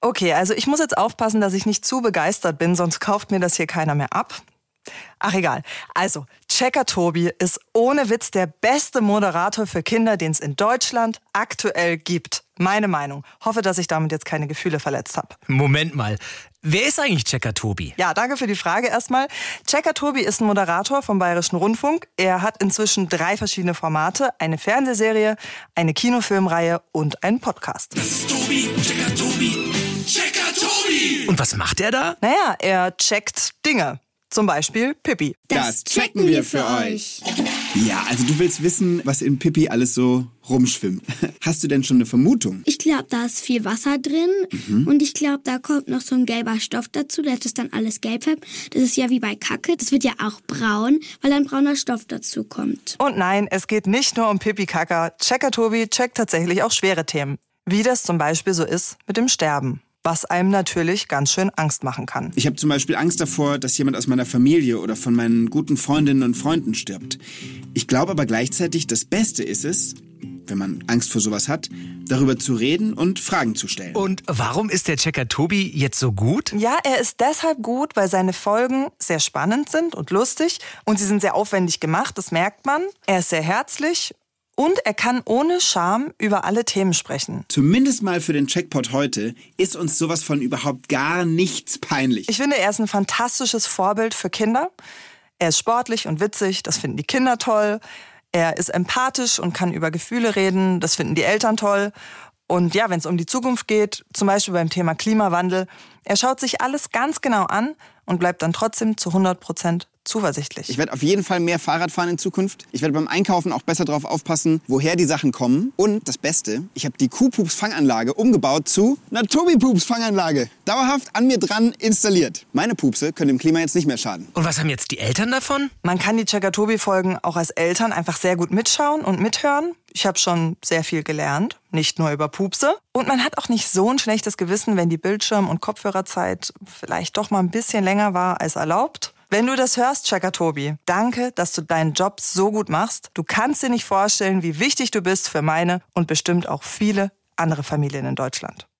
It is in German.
Okay, also ich muss jetzt aufpassen, dass ich nicht zu begeistert bin, sonst kauft mir das hier keiner mehr ab. Ach egal. Also, Checker Tobi ist ohne Witz der beste Moderator für Kinder, den es in Deutschland aktuell gibt. Meine Meinung. Hoffe, dass ich damit jetzt keine Gefühle verletzt habe. Moment mal. Wer ist eigentlich Checker Tobi? Ja, danke für die Frage erstmal. Checker Tobi ist ein Moderator vom Bayerischen Rundfunk. Er hat inzwischen 3 verschiedene Formate. Eine Fernsehserie, eine Kinofilmreihe und einen Podcast. Das ist Tobi, Checker Tobi, Checker Tobi! Und was macht er da? Naja, er checkt Dinge. Zum Beispiel Pippi. Das checken wir für euch. Ja, also du willst wissen, was in Pippi alles so rumschwimmt. Hast du denn schon eine Vermutung? Ich glaube, da ist viel Wasser drin und ich glaube, da kommt noch so ein gelber Stoff dazu, der das dann alles gelb färbt. Das ist ja wie bei Kacke, das wird ja auch braun, weil ein brauner Stoff dazu kommt. Und nein, es geht nicht nur um Pipi-Kaka. Checker Tobi checkt tatsächlich auch schwere Themen. Wie das zum Beispiel so ist mit dem Sterben. Was einem natürlich ganz schön Angst machen kann. Ich habe zum Beispiel Angst davor, dass jemand aus meiner Familie oder von meinen guten Freundinnen und Freunden stirbt. Ich glaube aber gleichzeitig, das Beste ist es, wenn man Angst vor sowas hat, darüber zu reden und Fragen zu stellen. Und warum ist der Checker Tobi jetzt so gut? Ja, er ist deshalb gut, weil seine Folgen sehr spannend sind und lustig. Und sie sind sehr aufwendig gemacht, das merkt man. Er ist sehr herzlich. Und er kann ohne Scham über alle Themen sprechen. Zumindest mal für den Checkpot heute ist uns sowas von überhaupt gar nichts peinlich. Ich finde, er ist ein fantastisches Vorbild für Kinder. Er ist sportlich und witzig, das finden die Kinder toll. Er ist empathisch und kann über Gefühle reden, das finden die Eltern toll. Und ja, wenn es um die Zukunft geht, zum Beispiel beim Thema Klimawandel, er schaut sich alles ganz genau an und bleibt dann trotzdem zu 100% zuversichtlich. Ich werde auf jeden Fall mehr Fahrrad fahren in Zukunft. Ich werde beim Einkaufen auch besser darauf aufpassen, woher die Sachen kommen. Und das Beste, ich habe die Kuhpups-Fanganlage umgebaut zu einer Tobi-Pups-Fanganlage. Dauerhaft an mir dran installiert. Meine Pupse können dem Klima jetzt nicht mehr schaden. Und was haben jetzt die Eltern davon? Man kann die Checker Tobi-Folgen auch als Eltern einfach sehr gut mitschauen und mithören. Ich habe schon sehr viel gelernt, nicht nur über Pupse. Und man hat auch nicht so ein schlechtes Gewissen, wenn die Bildschirm- und Kopfhörerzeit vielleicht doch mal ein bisschen länger war als erlaubt. Wenn du das hörst, Checker Tobi, danke, dass du deinen Job so gut machst. Du kannst dir nicht vorstellen, wie wichtig du bist für meine und bestimmt auch viele andere Familien in Deutschland.